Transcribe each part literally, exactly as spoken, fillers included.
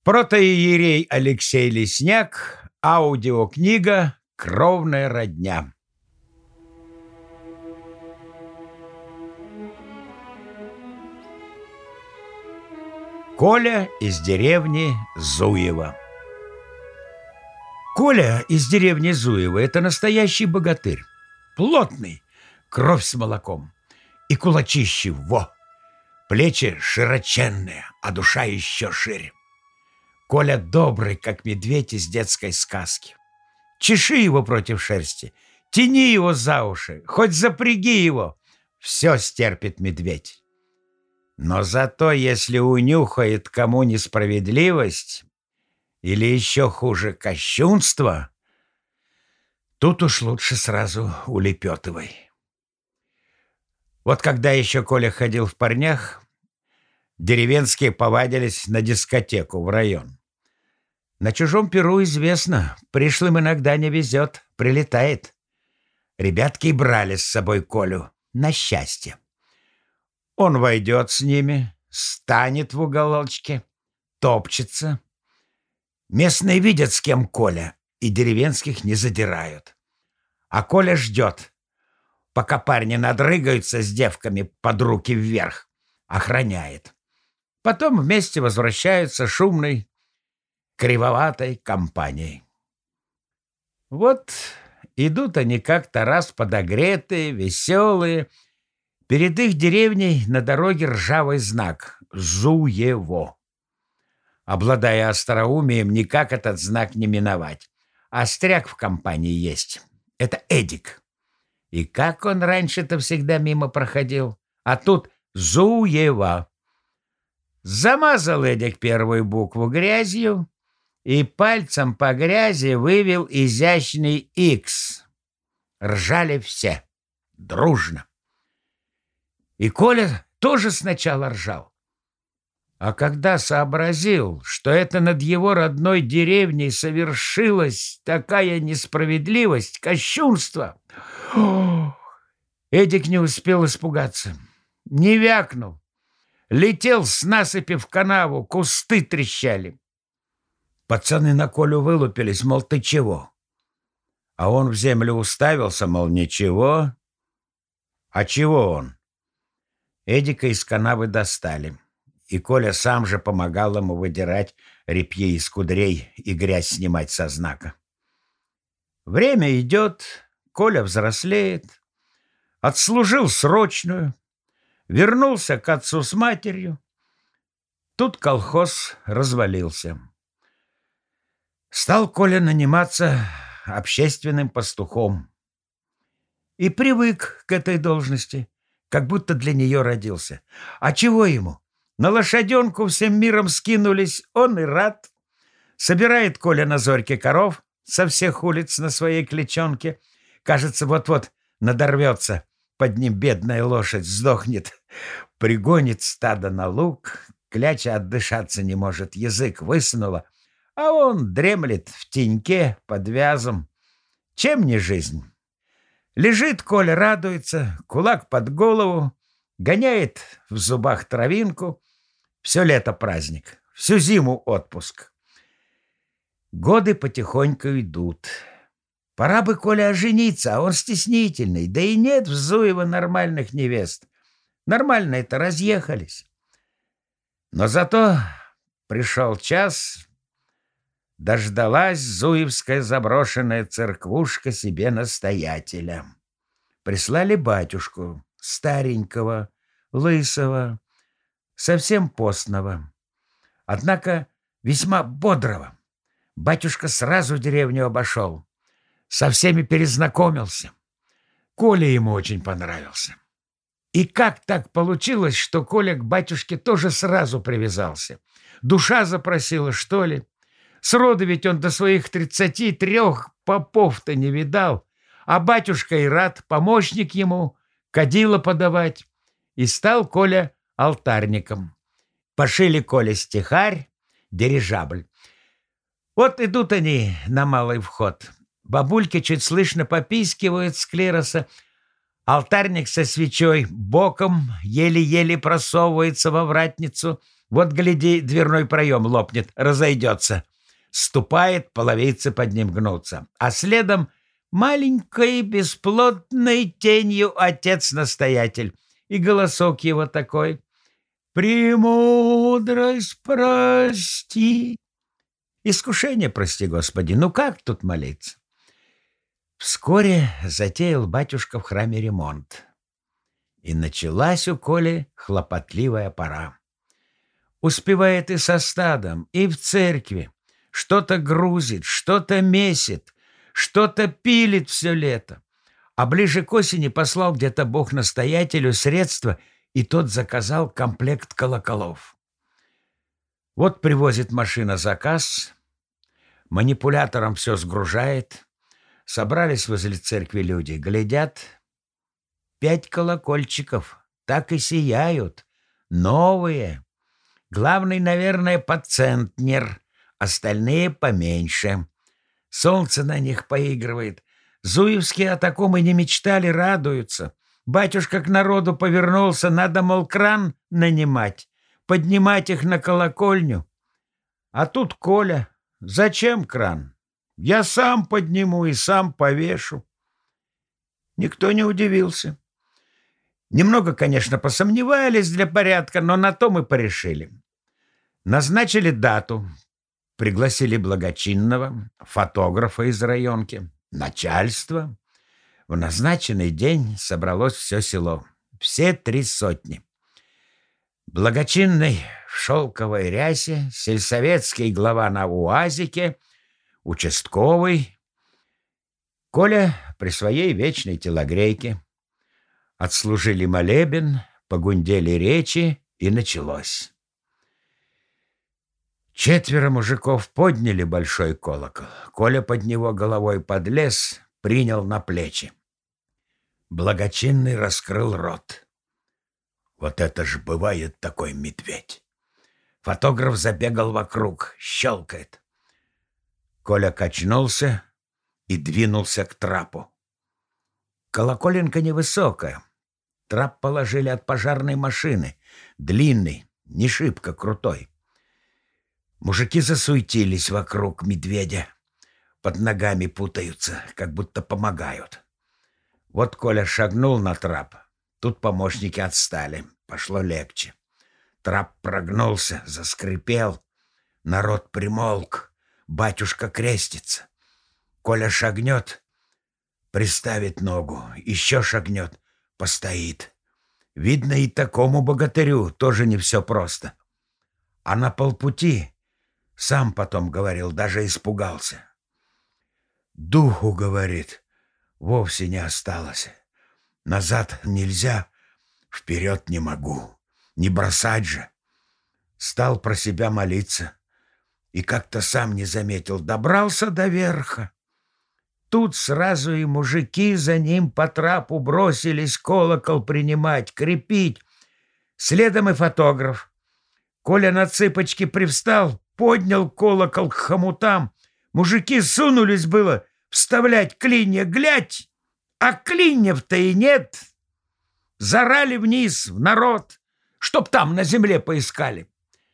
Протоиерей Алексей Лесняк. Аудиокнига «Кровная родня». Коля из деревни Зуево. Коля из деревни Зуево — это настоящий богатырь. Плотный, кровь с молоком. И кулачищи, во! Плечи широченные, а душа еще шире. Коля добрый, как медведь из детской сказки. Чеши его против шерсти, тяни его за уши, хоть запряги его. Все стерпит медведь. Но зато, если унюхает кому несправедливость или еще хуже кощунство, тут уж лучше сразу улепетывай. Вот когда еще Коля ходил в парнях, деревенские повадились на дискотеку в район. На чужом перу известно, пришлым иногда не везет, прилетает. Ребятки брали с собой Колю на счастье. Он войдет с ними, станет в уголочке, топчется. Местные видят, с кем Коля, и деревенских не задирают. А Коля ждет, пока парни надрыгаются с девками под руки вверх, охраняет. Потом вместе возвращаются шумной, кривоватой компанией. Вот идут они как-то раз подогретые, веселые. Перед их деревней на дороге ржавый знак «Зуево». Обладая остроумием, никак этот знак не миновать. Остряк в компании есть. Это Эдик. И как он раньше-то всегда мимо проходил. А тут «Зуево». Замазал Эдик первую букву грязью и пальцем по грязи вывел изящный «Икс». Ржали все. Дружно. И Коля тоже сначала ржал. А когда сообразил, что это над его родной деревней совершилась такая несправедливость, кощунство, Эдик не успел испугаться. Не вякнул. Летел с насыпи в канаву, кусты трещали. Пацаны на Колю вылупились, мол, ты чего? А он в землю уставился, мол, ничего. А чего он? Эдика из канавы достали, и Коля сам же помогал ему выдирать репьи из кудрей и грязь снимать со знака. Время идет, Коля взрослеет, отслужил срочную, вернулся к отцу с матерью. Тут колхоз развалился. Стал Коля наниматься общественным пастухом. И привык к этой должности, как будто для нее родился. А чего ему? На лошаденку всем миром скинулись, он и рад. Собирает Коля на зорьке коров со всех улиц на своей клячонке. Кажется, вот-вот надорвется. Под ним бедная лошадь сдохнет. Пригонит стадо на луг, кляча отдышаться не может, язык высунула, а он дремлет в теньке под вязом. Чем не жизнь? Лежит Коля, радуется, кулак под голову, гоняет в зубах травинку. Все лето праздник, всю зиму отпуск. Годы потихоньку идут. Пора бы Коля ожениться, а он стеснительный. Да и нет в Зуево нормальных невест. Нормальные-то разъехались. Но зато пришел час, дождалась зуевская заброшенная церквушка себе настоятеля. Прислали батюшку, старенького, лысого, совсем постного. Однако весьма бодрого. Батюшка сразу деревню обошел. Со всеми перезнакомился. Коля ему очень понравился. И как так получилось, что Коля к батюшке тоже сразу привязался? Душа запросила, что ли? Сроду ведь он до своих тридцати трех попов-то не видал. А батюшка и рад, помощник ему, кадила подавать. И стал Коля алтарником. Пошили Коле стихарь, дирижабль. Вот идут они на малый вход. Бабульки чуть слышно попискивают с клироса. Алтарник со свечой боком еле-еле просовывается во вратницу, Вот, гляди, дверной проем лопнет, разойдется. Ступает, половицы под ним гнутся. А следом маленькой бесплотной тенью отец-настоятель. И голосок его такой: «Премудрость прости». Искушение, прости, Господи, ну как тут молиться? Вскоре затеял батюшка в храме ремонт. И началась у Коли хлопотливая пора. Успевает и со стадом, и в церкви. Что-то грузит, что-то месит, что-то пилит все лето. А ближе к осени послал где-то Бог настоятелю средства, и тот заказал комплект колоколов. Вот привозит машина заказ, манипулятором все сгружает. Собрались возле церкви люди, глядят, пять колокольчиков так и сияют, новые. Главный, наверное, поцентнер, остальные поменьше. Солнце на них поигрывает. Зуевские о таком и не мечтали, радуются. Батюшка к народу повернулся, надо, мол, кран нанимать, поднимать их на колокольню. А тут Коля: «Зачем кран? Я сам подниму и сам повешу». Никто не удивился. Немного, конечно, посомневались для порядка, но на то мы порешили. Назначили дату, пригласили благочинного, фотографа из районки, начальство. В назначенный день собралось все село, все три сотни. Благочинный в шелковой рясе, сельсоветский глава на уазике, участковый. Коля при своей вечной телогрейке. Отслужили молебен, погундели речи, и началось. Четверо мужиков подняли большой колокол. Коля под него головой подлез, принял на плечи. Благочинный раскрыл рот. Вот это ж бывает такой медведь. Фотограф забегал вокруг, щелкает. Коля качнулся и двинулся к трапу. Колоколенка невысокая. Трап положили от пожарной машины. Длинный, не шибко крутой. Мужики засуетились вокруг медведя. Под ногами путаются, как будто помогают. Вот Коля шагнул на трап. Тут помощники отстали. Пошло легче. Трап прогнулся, заскрипел. Народ примолк. Батюшка крестится. Коля шагнет, приставит ногу, еще шагнет, постоит. Видно, и такому богатырю тоже не все просто. А на полпути, сам потом говорил, даже испугался. Духу, говорит, вовсе не осталось. Назад нельзя, вперед не могу. Не бросать же. Стал про себя молиться. И как-то сам не заметил, добрался до верха. Тут сразу и мужики за ним по трапу бросились колокол принимать, крепить. Следом и фотограф. Коля на цыпочки привстал, поднял колокол к хомутам. Мужики сунулись было вставлять клинья, глядь, а клиньев-то и нет. Зарали вниз в народ, чтоб там на земле поискали.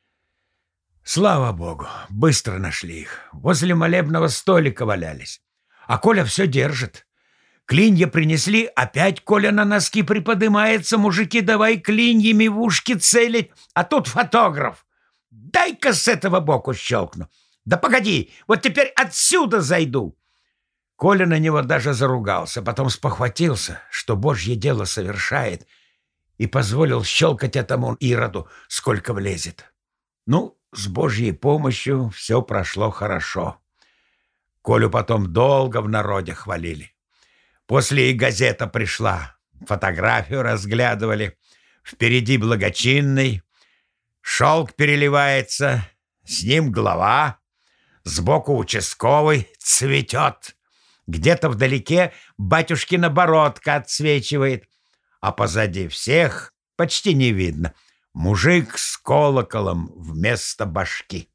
Слава богу, быстро нашли их. Возле молебного столика валялись. А Коля все держит. Клинья принесли, опять Коля на носки приподымается. Мужики, давай клиньями в ушки целить. А тут фотограф. Дай-ка с этого боку щелкну. Да погоди, вот теперь отсюда зайду. Коля на него даже заругался, потом спохватился, что Божье дело совершает, и позволил щелкать этому ироду, сколько влезет. Ну, с Божьей помощью все прошло хорошо. Колю потом долго в народе хвалили. После и газета пришла. Фотографию разглядывали. Впереди благочинный. Шелк переливается. С ним глава. Сбоку участковый цветет. Где-то вдалеке батюшкина бородка отсвечивает. А позади всех почти не видно. Мужик с колоколом вместо башки.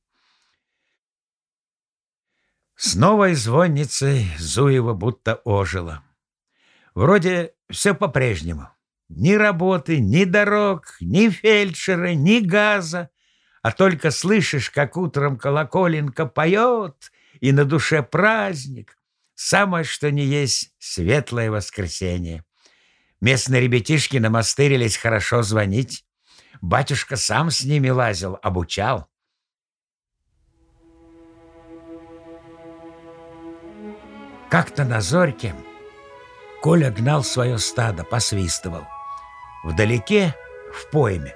С новой звонницей Зуева будто ожила. Вроде все по-прежнему. Ни работы, ни дорог, ни фельдшера, ни газа. а только слышишь, как утром колоколенка поет, и на душе праздник. Самое что ни есть светлое воскресенье. Местные ребятишки намастырились хорошо звонить. Батюшка сам с ними лазил, обучал. Как-то на зорьке Коля гнал свое стадо, посвистывал. Вдалеке, в пойме,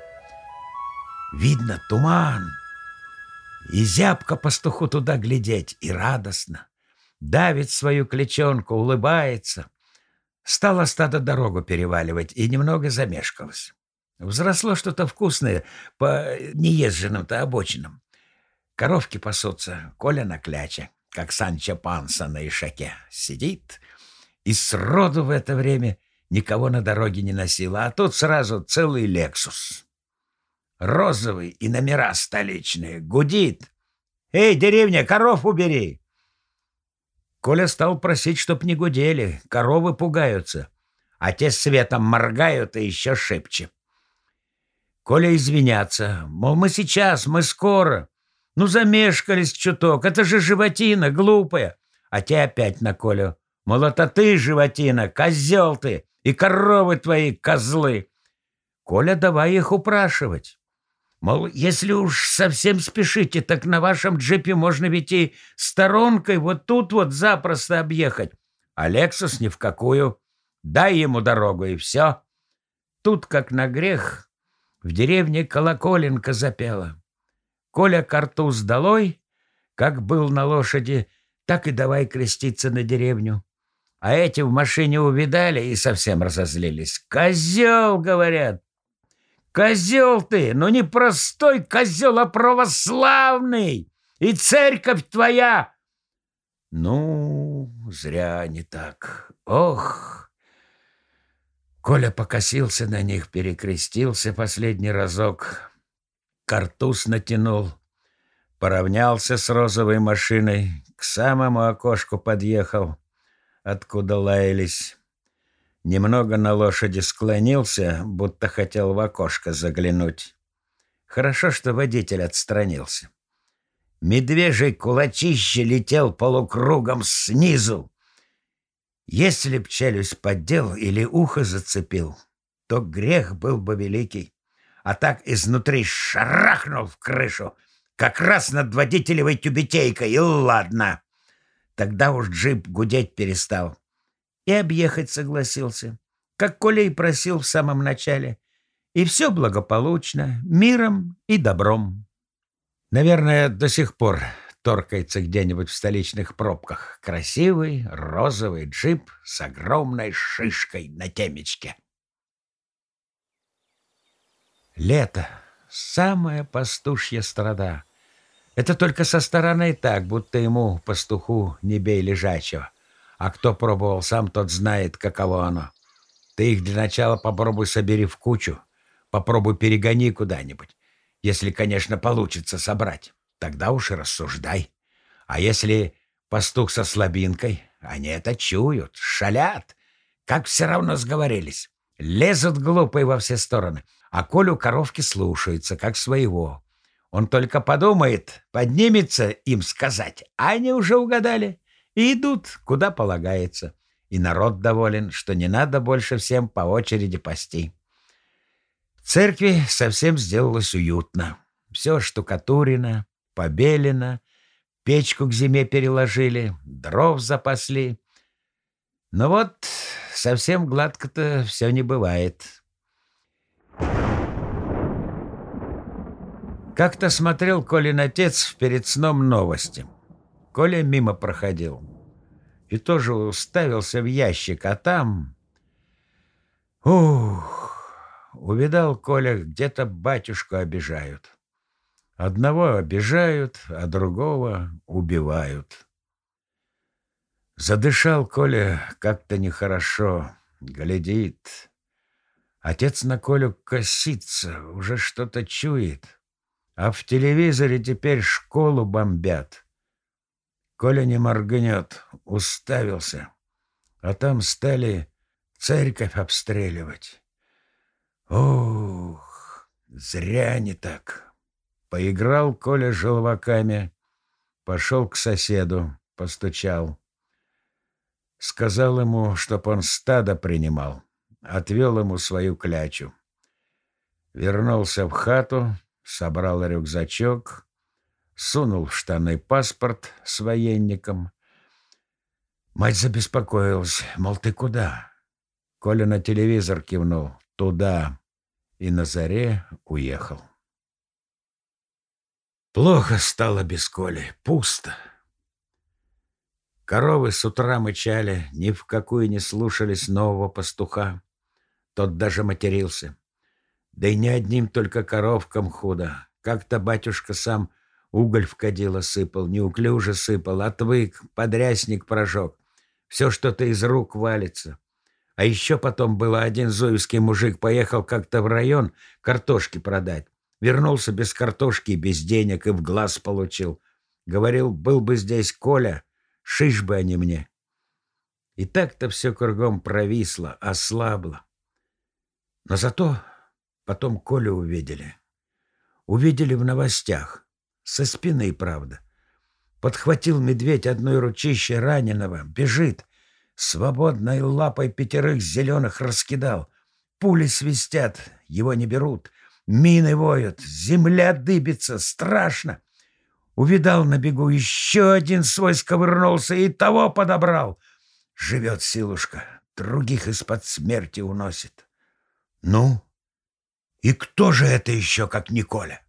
видно туман. И зябко пастуху туда глядеть, и радостно. Давит свою клячонку, улыбается. Стало стадо дорогу переваливать, и немного замешкалось. Взросло что-то вкусное по неезженным-то обочинам. Коровки пасутся, Коля на кляче, как Санчо Панса на ишаке. Сидит, и сроду в это время никого на дороге не носило, а тут сразу целый «Лексус». Розовый и номера столичные, гудит. «Эй, деревня, коров убери!» Коля стал просить, чтоб не гудели, коровы пугаются, а те светом моргают и еще шепче. Коля извиняться, мол, мы сейчас, мы скоро. Ну, замешкались чуток, это же животина глупая. А те опять на Колю, мол, это ты, животина, козел ты, и коровы твои козлы. Коля давай их упрашивать. Мол, если уж совсем спешите, так на вашем джипе можно ведь и сторонкой вот тут вот запросто объехать. А «Лексус» ни в какую. Дай ему дорогу, и все. Тут, как на грех, в деревне колоколенка запела. Коля картуз долой, как был на лошади, так и давай креститься на деревню. А эти в машине увидали и совсем разозлились. «Козел!» — говорят. «Козел ты, но не простой козел, а православный! И церковь твоя!» Ну, зря не так. Ох! Коля покосился на них, перекрестился последний разок, картуз натянул, поравнялся с розовой машиной, к самому окошку подъехал, откуда лаялись. Немного на лошади склонился, будто хотел в окошко заглянуть. Хорошо, что водитель отстранился. Медвежий кулачище летел полукругом снизу. Если б челюсть поддел или ухо зацепил, то грех был бы великий. А так изнутри шарахнул в крышу, как раз над водителевой тюбетейкой, и ладно. Тогда уж джип гудеть перестал. И объехать согласился, как Коля и просил в самом начале. И все благополучно, миром и добром. Наверное, до сих пор торкается где-нибудь в столичных пробках красивый розовый джип с огромной шишкой на темечке. Лето — самая пастушья страда. Это только со стороны так, будто ему, пастуху, не бей лежачего. А кто пробовал сам, тот знает, каково оно. Ты их для начала попробуй собери в кучу, попробуй перегони куда-нибудь. Если, конечно, получится собрать, тогда уж и рассуждай. А если пастух со слабинкой, они это чуют, шалят, как все равно сговорились. Лезут глупые во все стороны, а Колю коровки слушаются, как своего. Он только подумает, поднимется им сказать, а они уже угадали. И идут, куда полагается. И народ доволен, что не надо больше всем по очереди пасти. В церкви совсем сделалось уютно. Все штукатурено, побелено, печку к зиме переложили, дров запасли. Но вот совсем гладко-то все не бывает. Как-то смотрел Колин отец перед сном новости. Коля мимо проходил и тоже уставился в ящик, а там... Ух! Увидал Коля, где-то батюшку обижают. Одного обижают, а другого убивают. Задышал Коля как-то нехорошо, глядит. Отец на Колю косится, уже что-то чует. А в телевизоре теперь школу бомбят. Коля не моргнет, уставился, а там стали церковь обстреливать. Ох, зря не так. Поиграл Коля желваками, пошел к соседу, постучал. Сказал ему, чтоб он стадо принимал, отвел ему свою клячу. Вернулся в хату, собрал рюкзачок, сунул в штаны паспорт с военником. Мать забеспокоилась, мол, ты куда? Коля на телевизор кивнул, туда, и на заре уехал. Плохо стало без Коли, пусто. Коровы с утра мычали, ни в какую не слушались нового пастуха. Тот даже матерился. Да и не одним только коровкам худо. Как-то батюшка сам уголь в кадило сыпал, неуклюже сыпал, отвык, подрясник прожег. Все что-то из рук валится. А еще потом было один зуевский мужик поехал как-то в район картошки продать. Вернулся без картошки, без денег и в глаз получил. Говорил, был бы здесь Коля, шиш бы они мне. И так-то все кругом провисло, ослабло. Но зато потом Колю увидели. Увидели в новостях. Со спины, правда. Подхватил медведь одной ручище раненого, бежит. Свободной лапой пятерых зеленых раскидал. Пули свистят, его не берут. Мины воют, земля дыбится, страшно. Увидал на бегу, еще один свой сковырнулся и того подобрал. Живет силушка, других из-под смерти уносит. Ну, и кто же это еще, как не Коля?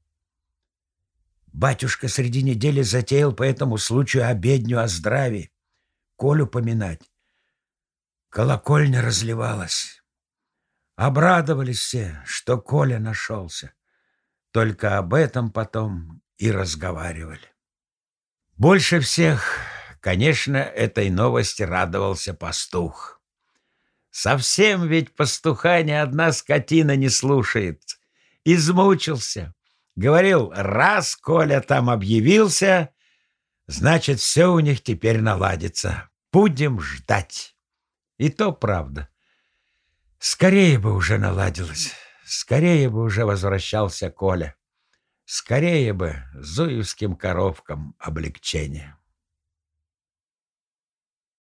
Батюшка среди недели затеял по этому случаю обедню о здравии. Колю поминать. Колокольня разливалась. Обрадовались все, что Коля нашелся. Только об этом потом и разговаривали. Больше всех, конечно, этой новости радовался пастух. Совсем ведь пастуха ни одна скотина не слушает. Измучился. Говорил, раз Коля там объявился, значит, все у них теперь наладится. Будем ждать. И то правда. Скорее бы уже наладилось. Скорее бы уже возвращался Коля. Скорее бы зуевским коровкам облегчение.